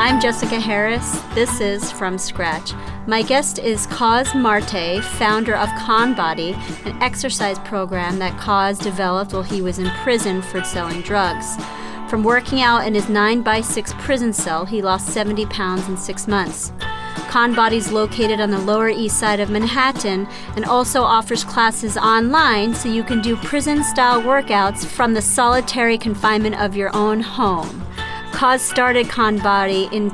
I'm Jessica Harris. This is From Scratch. My guest is Kaz Marte, founder of ConBody, an exercise program that Kaz developed while he was in prison for selling drugs. From working out in his 9x6 prison cell, he lost 70 pounds in 6 months. ConBody's located on the Lower East Side of Manhattan and also offers classes online so you can do prison-style workouts from the solitary confinement of your own home. Kaz started ConBody in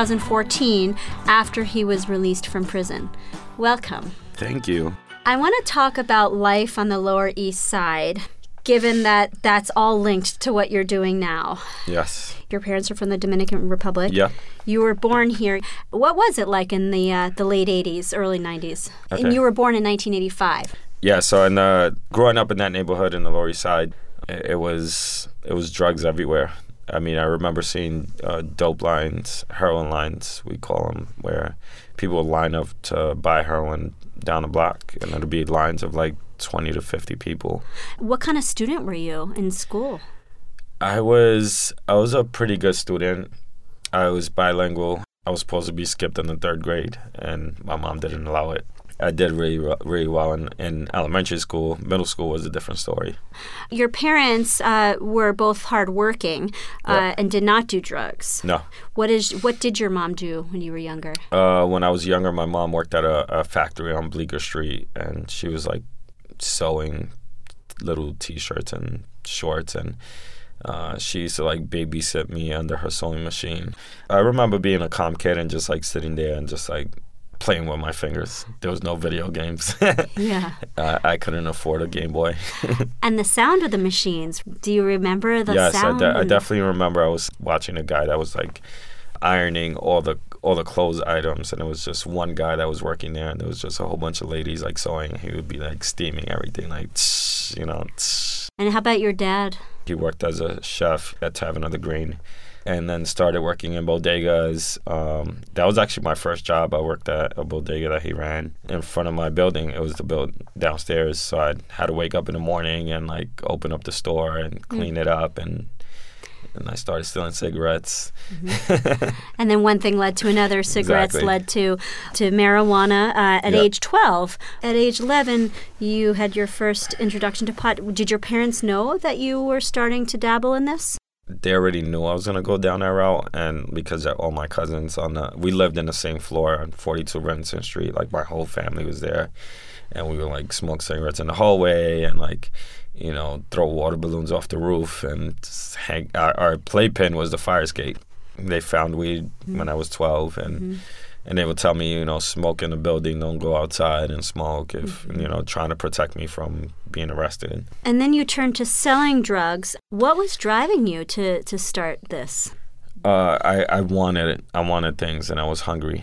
2014 after he was released from prison. Welcome. Thank you. I want to talk about life on the Lower East Side, given that that's all linked to what you're doing now. Yes. Your parents are from the Dominican Republic. Yeah. You were born here. What was it like in the late 80s, early 90s? Okay. And you were born in 1985. Yeah, so growing up in that neighborhood in the Lower East Side, it was drugs everywhere. I mean, I remember seeing dope lines, heroin lines, we call them, where people would line up to buy heroin down the block, and there'd be lines of like 20 to 50 people. What kind of student were you in school? I was a pretty good student. I was bilingual. I was supposed to be skipped in the 3rd grade, and my mom didn't allow it. I did really well in elementary school. Middle school was a different story. Your parents were both hardworking and did not do drugs. No. What did your mom do when you were younger? When I was younger, my mom worked at a factory on Bleecker Street, and she was like sewing little T-shirts and shorts, and she used to like babysit me under her sewing machine. I remember being a calm kid and just like sitting there and just like playing with my fingers. There was no video games. Yeah. I couldn't afford a Game Boy. And the sound of the machines, do you remember the sound? Yes, I definitely remember. I was watching a guy that was like ironing all the clothes items, and it was just one guy that was working there, and there was just a whole bunch of ladies like sewing. He would be like steaming everything, like, you know. And how about your dad? He worked as a chef at Tavern of the Green, and then started working in bodegas. That was actually my first job. I worked at a bodega that he ran in front of my building. It was the building downstairs, so I had to wake up in the morning and like open up the store and clean it up, and I started stealing cigarettes. Mm-hmm. And then one thing led to another. Cigarettes led to marijuana at age 12. At age 11, you had your first introduction to pot. Did your parents know that you were starting to dabble in this? They already knew I was going to go down that route, and because all my cousins we lived in the same floor on 42 Renton Street. Like my whole family was there, and we would like smoke cigarettes in the hallway and like, you know, throw water balloons off the roof and just hang. Our playpen was the fire escape. They found weed when I was 12, and they would tell me, you know, smoke in the building, don't go outside and smoke, if you know, trying to protect me from being arrested. And then you turned to selling drugs. What was driving you to start this? I wanted it. I wanted things, and I was hungry.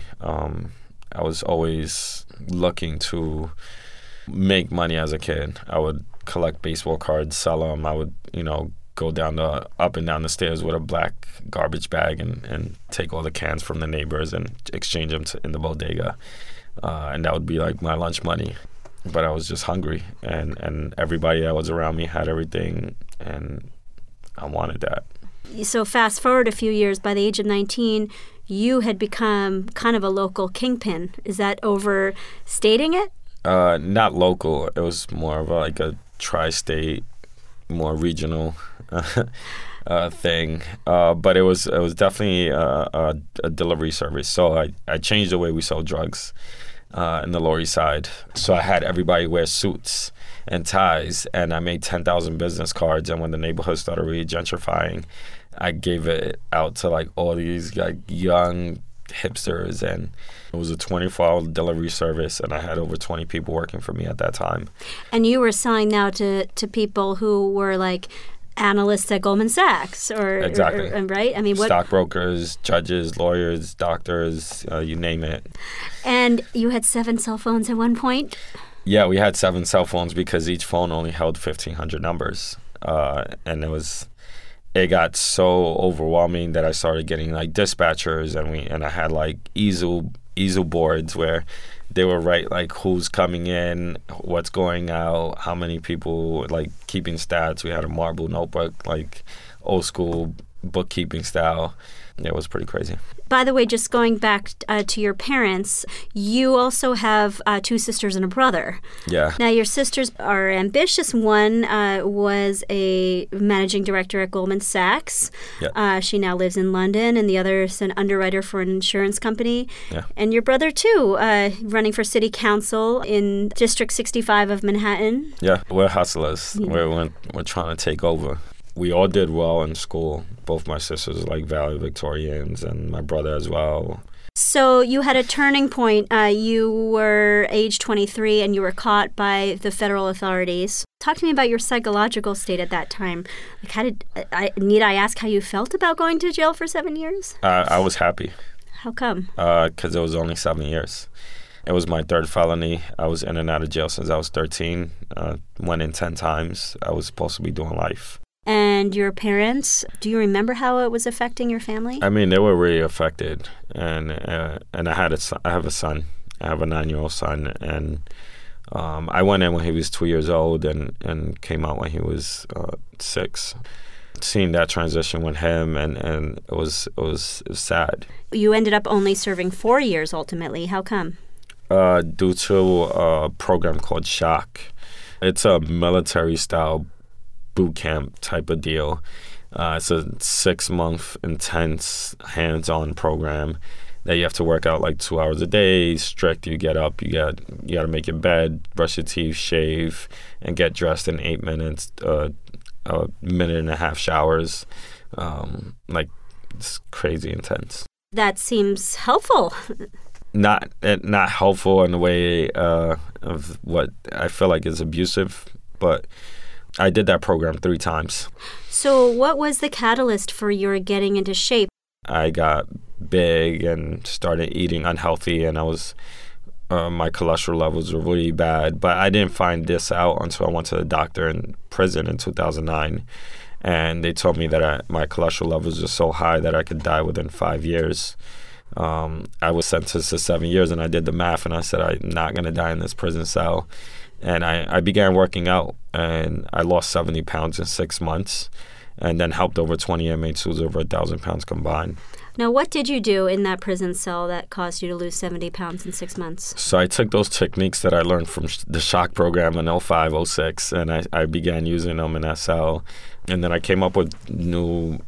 I was always looking to make money as a kid. I would collect baseball cards, sell them. I would, you know, go up and down the stairs with a black garbage bag and take all the cans from the neighbors and exchange them in the bodega. And that would be like my lunch money. But I was just hungry, and everybody that was around me had everything, and I wanted that. So fast forward a few years, by the age of 19, you had become kind of a local kingpin. Is that overstating it? Not local. It was more of like a tri-state, more regional thing. But it was definitely a delivery service. So I changed the way we sold drugs in the Lower East Side. So I had everybody wear suits and ties, and I made 10,000 business cards. And when the neighborhood started really gentrifying, I gave it out to like all these like young hipsters, and it was a 24-hour delivery service, and I had over 20 people working for me at that time. And you were selling now to people who were like analysts at Goldman Sachs, exactly. Right? I mean, stockbrokers, judges, lawyers, doctors, you name it. And you had 7 cell phones at one point? Yeah, we had 7 cell phones because each phone only held 1,500 numbers, and it got so overwhelming that I started getting like dispatchers, and I had like easel boards where they would write like who's coming in, what's going out, how many people, like keeping stats. We had a marble notebook, like old school bookkeeping style. it was pretty crazy. By the way, just going back to your parents, you also have 2 sisters and a brother. Yeah. Now, your sisters are ambitious. One was a managing director at Goldman Sachs. Yeah. She now lives in London, and the other is an underwriter for an insurance company. Yeah. And your brother, too, running for city council in District 65 of Manhattan. Yeah, we're hustlers. We're trying to take over. We all did well in school. Both my sisters like valedictorians, and my brother as well. So you had a turning point. You were age 23 and you were caught by the federal authorities. Talk to me about your psychological state at that time. Like, need I ask how you felt about going to jail for 7 years? I was happy. How come? Because it was only 7 years. It was my 3rd felony. I was in and out of jail since I was 13. Went in 10 times. I was supposed to be doing life. And your parents, do you remember how it was affecting your family? I mean, they were really affected. And I have a son. I have a 9-year-old son. And I went in when he was 2 years old and came out when he was 6. Seeing that transition with him, and it was sad. You ended up only serving 4 years ultimately. How come? Due to a program called SHOCK. It's a military-style boot camp type of deal. It's a 6-month intense hands-on program that you have to work out like 2 hours a day, strict. You get up, you got to make your bed, brush your teeth, shave, and get dressed in 8 minutes, a minute and a half showers. Like, it's crazy intense. That seems helpful. Not helpful in the way of what I feel like is abusive, but I did that program 3 times. So what was the catalyst for your getting into shape? I got big and started eating unhealthy, and I was my cholesterol levels were really bad. But I didn't find this out until I went to the doctor in prison in 2009, and they told me that my cholesterol levels were so high that I could die within 5 years. I was sentenced to 7 years, and I did the math, and I said, I'm not going to die in this prison cell. And I began working out, and I lost 70 pounds in 6 months, and then helped over 20 inmates who was over 1,000 pounds combined. Now, what did you do in that prison cell that caused you to lose 70 pounds in 6 months? So I took those techniques that I learned from the SHOCK program in 05, 06, and I began using them in that cell. And then I came up with new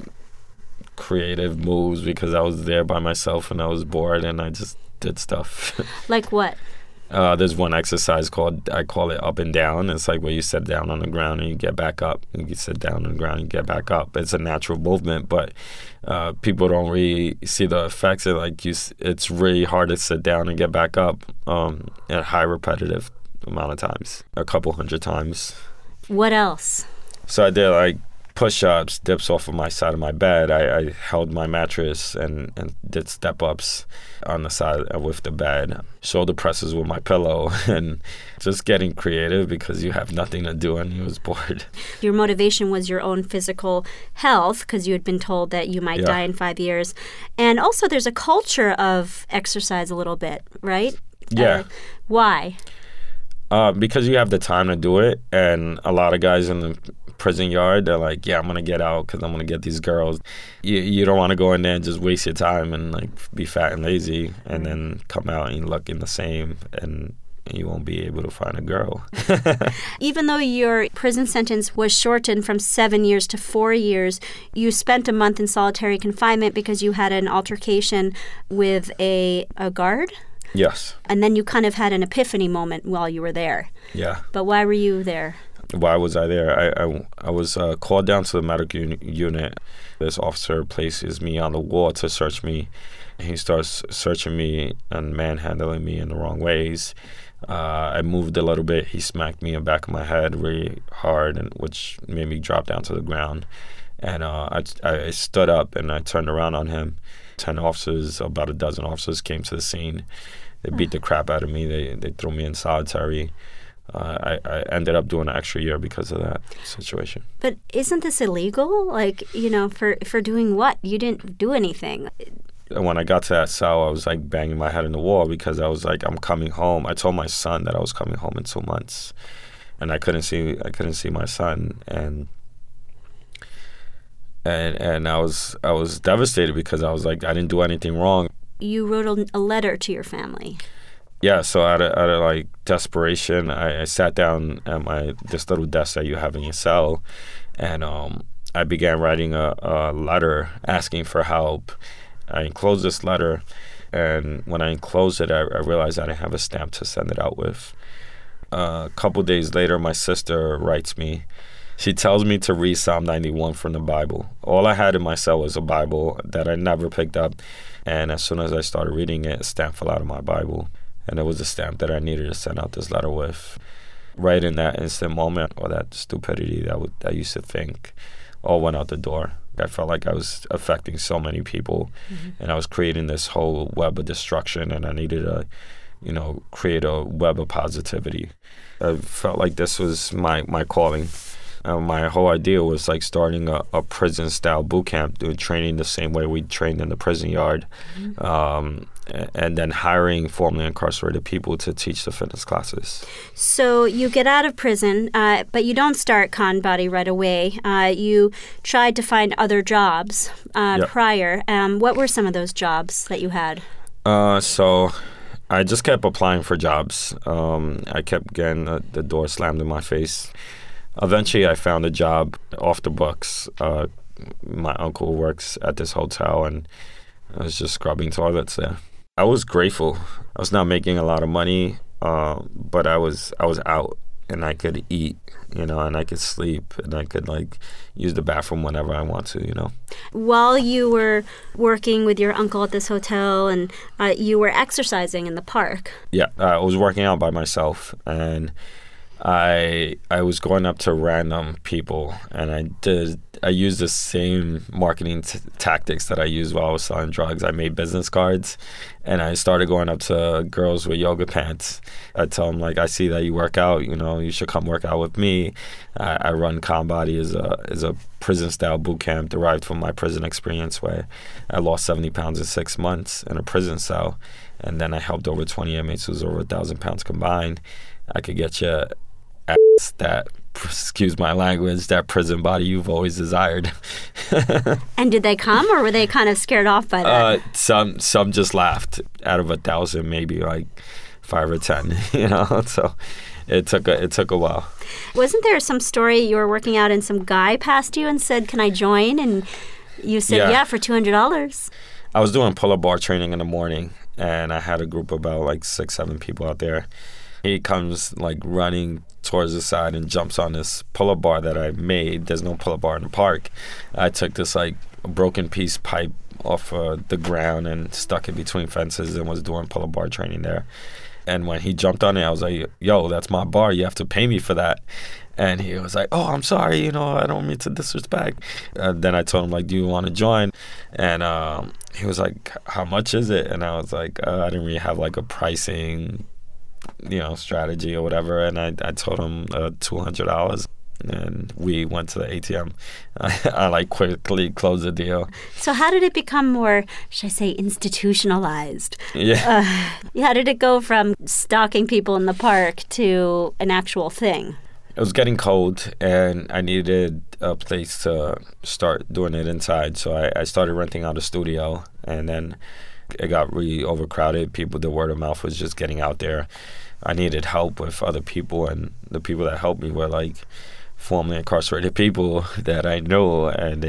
creative moves because I was there by myself and I was bored, and I just did stuff. Like what? There's one exercise I call it up and down. It's like where you sit down on the ground and you get back up. You sit down on the ground and you get back up. It's a natural movement, but people don't really see the effects. It's really hard to sit down and get back up at a high repetitive amount of times, a couple hundred times. What else? So I did like push-ups, dips off of my side of my bed. I held my mattress and did step-ups on the side with the bed, shoulder presses with my pillow, and just getting creative because you have nothing to do and you was bored. Your motivation was your own physical health because you had been told that you might die in 5 years. And also there's a culture of exercise a little bit, right? Yeah. Why? Because you have the time to do it, and a lot of guys in the prison yard, they're like, yeah, I'm going to get out because I'm going to get these girls. You don't want to go in there and just waste your time and like be fat and lazy and then come out and looking the same, and you won't be able to find a girl. Even though your prison sentence was shortened from 7 years to 4 years, you spent a month in solitary confinement because you had an altercation with a guard? Yes. And then you kind of had an epiphany moment while you were there. Yeah. But why were you there? Why was I there? I was called down to the medical unit. This officer places me on the wall to search me. He starts searching me and manhandling me in the wrong ways. I moved a little bit. He smacked me in the back of my head really hard, which made me drop down to the ground. And I stood up and I turned around on him. 10 officers, about a dozen officers came to the scene. They beat the crap out of me. They threw me in solitary. I ended up doing an extra year because of that situation. But isn't this illegal? Like, for doing what? You didn't do anything. When I got to that cell, I was like banging my head in the wall because I was like, I'm coming home. I told my son that I was coming home in 2 months, and I couldn't see my son. And And I was devastated because I was like, I didn't do anything wrong. You wrote a letter to your family. Yeah, so out of like desperation, I sat down at this little desk that you have in your cell, and I began writing a letter asking for help. I enclosed this letter, and when I enclosed it, I realized I didn't have a stamp to send it out with. A couple days later, my sister writes me. She tells me to read Psalm 91 from the Bible. All I had in my cell was a Bible that I never picked up, and as soon as I started reading it, a stamp fell out of my Bible, and it was a stamp that I needed to send out this letter with. Right in that instant moment, or that stupidity that I used to think, all went out the door. I felt like I was affecting so many people, and I was creating this whole web of destruction, and I needed to, create a web of positivity. I felt like this was my calling. My whole idea was like starting a prison-style boot camp, doing training the same way we trained in the prison yard, and then hiring formerly incarcerated people to teach the fitness classes. So you get out of prison, but you don't start ConBody right away. You tried to find other jobs prior. What were some of those jobs that you had? So I just kept applying for jobs. I kept getting the door slammed in my face. Eventually, I found a job off the books. My uncle works at this hotel, and I was just scrubbing toilets there. I was grateful. I was not making a lot of money, but I was out, and I could eat, and I could sleep, and I could use the bathroom whenever I want to. While you were working with your uncle at this hotel, and you were exercising in the park. Yeah, I was working out by myself, and I was going up to random people, and I used the same marketing tactics that I used while I was selling drugs. I made business cards, and I started going up to girls with yoga pants. I tell them, I see that you work out, you should come work out with me. I run ConBody as a prison-style boot camp derived from my prison experience, where I lost 70 pounds in 6 months in a prison cell, and then I helped over 20 inmates who was over 1,000 pounds combined. I could get you that, excuse my language, that prison body you've always desired. And did they come, or were they kind of scared off by that? Some just laughed. Out of 1,000, maybe 5 or 10. So it took a while. Wasn't there some story you were working out and some guy passed you and said, "Can I join?" And you said, "Yeah, for $200." I was doing pull-up bar training in the morning, and I had a group of about 6-7 people out there. He comes running towards the side and jumps on this pull-up bar that I made. There's no pull-up bar in the park. I took this broken piece pipe off the ground and stuck it between fences and was doing pull-up bar training there. And when he jumped on it, I was like, "Yo, that's my bar. You have to pay me for that." And he was like, "Oh, I'm sorry. I don't mean to disrespect." Then I told him, "Do you want to join?" And he was like, "How much is it?" And I was like, I didn't really have a pricing strategy or whatever, and I told him $200, and we went to the ATM. I quickly closed the deal. So how did it become more, should I say, institutionalized? Yeah. How did it go from stalking people in the park to an actual thing? It was getting cold, and I needed a place to start doing it inside, so I started renting out a studio, and then it got really overcrowded. The word of mouth was just getting out there. I needed help with other people, and the people that helped me were formerly incarcerated people that I knew, and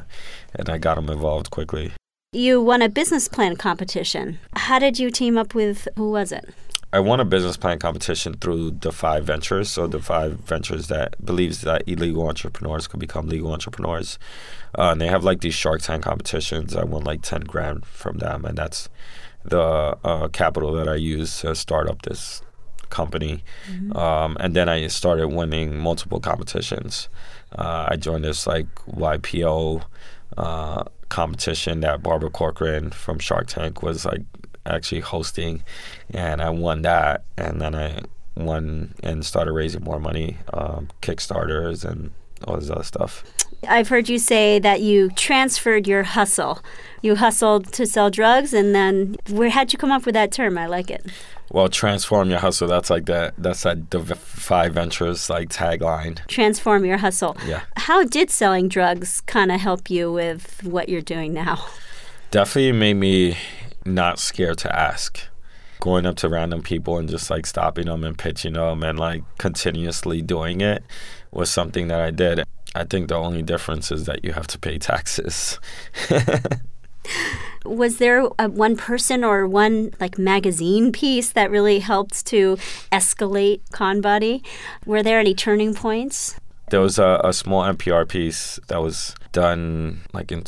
I got them involved quickly. You won a business plan competition. How did you team up with, who was it? I won a business plan competition through Defy Ventures. So Defy Ventures that believes that illegal entrepreneurs could become legal entrepreneurs. And they have these Shark Tank competitions. I won $10,000 from them, and that's the capital that I used to start up this company. And then I started winning multiple competitions. I joined this YPO competition that Barbara Corcoran from Shark Tank was actually hosting, and I won that, and then I won and started raising more money, Kickstarters and all this other stuff. I've heard you say that you transferred your hustle. You hustled to sell drugs, and then how'd you come up with that term? I like it. Well, transform your hustle. That's like that's that Defy Ventures like tagline. Transform your hustle. Yeah. How did selling drugs kind of help you with what you're doing now? Definitely made me not scared to ask. Going up to random people and just like stopping them and pitching them and like continuously doing it was something that I did. I think the only difference is that you have to pay taxes. Was there one person or one like magazine piece that really helped to escalate ConBody? Were there any turning points? There was a small NPR piece that was done like in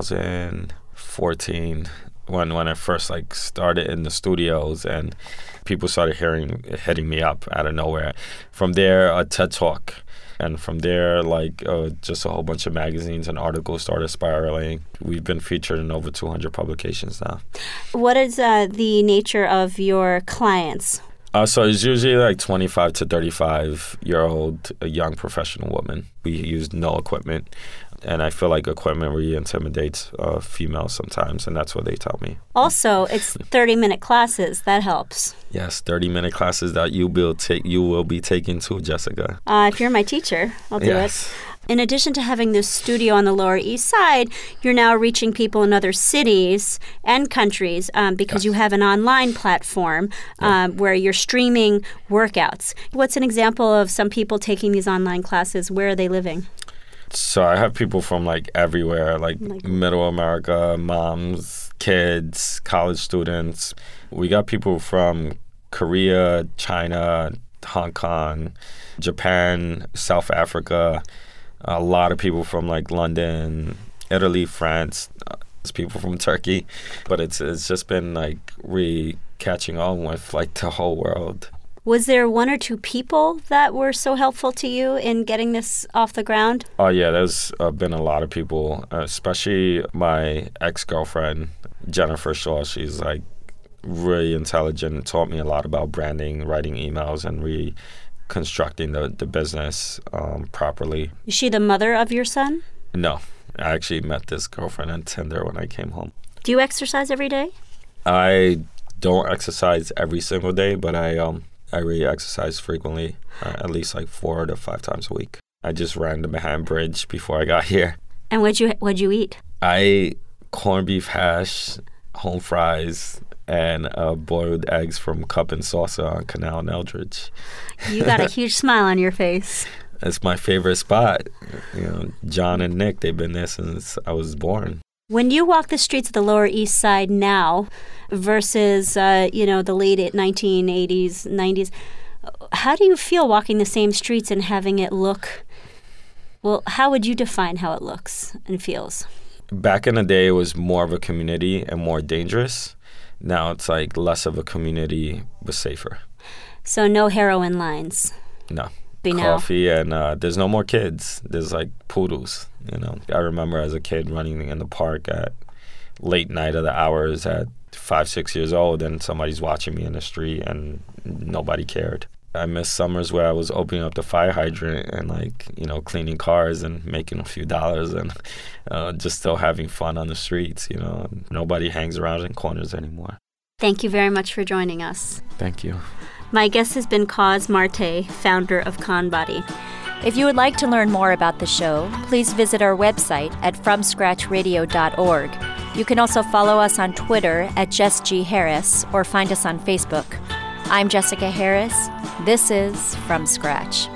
2014 when I first like started in the studios and people started hitting me up out of nowhere. From there, a TED Talk. And from there, like just a whole bunch of magazines and articles started spiraling. We've been featured in over 200 publications now. What is the nature of your clients? So it's usually like 25 to 35-year-old young professional women. We use no equipment. And I feel like equipment really intimidates females sometimes, and that's what they tell me. Also, it's 30-minute classes. That helps. Yes, 30-minute classes that you will be taking too, Jessica. If you're my teacher, I'll do it. In addition to having this studio on the Lower East Side, you're now reaching people in other cities and countries because you have an online platform where you're streaming workouts. What's an example of some people taking these online classes? Where are they living? So I have people from like everywhere, like Middle America, moms, kids, college students. We got people from Korea, China, Hong Kong, Japan, South Africa. A lot of people from like London, Italy, France. There's people from Turkey. But it's just been like really catching on with like the whole world. Was there one or two people that were so helpful to you in getting this off the ground? Oh, yeah, there's been a lot of people, especially my ex-girlfriend, Jennifer Shaw. She's like really intelligent and taught me a lot about branding, writing emails, and reconstructing the business properly. Is she the mother of your son? No. I actually met this girlfriend on Tinder when I came home. Do you exercise every day? I don't exercise every single day, but I really exercise frequently, at least like 4 to 5 times a week. I just ran the Manhattan Bridge before I got here. And what'd you eat? I ate corned beef hash, home fries, and boiled eggs from Cup and Salsa on Canal and Eldridge. You got a huge smile on your face. It's my favorite spot. You know, John and Nick, they've been there since I was born. When you walk the streets of the Lower East Side now versus, the late 1980s, 90s, how do you feel walking the same streets and having it look, well, how would you define how it looks and feels? Back in the day, it was more of a community and more dangerous. Now it's like less of a community, but safer. So no heroin lines? No. Coffee and there's no more kids. There's like poodles, you know. I remember as a kid running in the park at late night of the hours at 5, 6 years old and somebody's watching me in the street and nobody cared. I miss summers where I was opening up the fire hydrant and cleaning cars and making a few dollars and just still having fun on the streets, you know. Nobody hangs around in corners anymore. Thank you very much for joining us. Thank you. My guest has been Coz Marte, founder of ConBody. If you would like to learn more about the show, please visit our website at FromScratchRadio.org. You can also follow us on Twitter at Jess G. Harris or find us on Facebook. I'm Jessica Harris. This is From Scratch.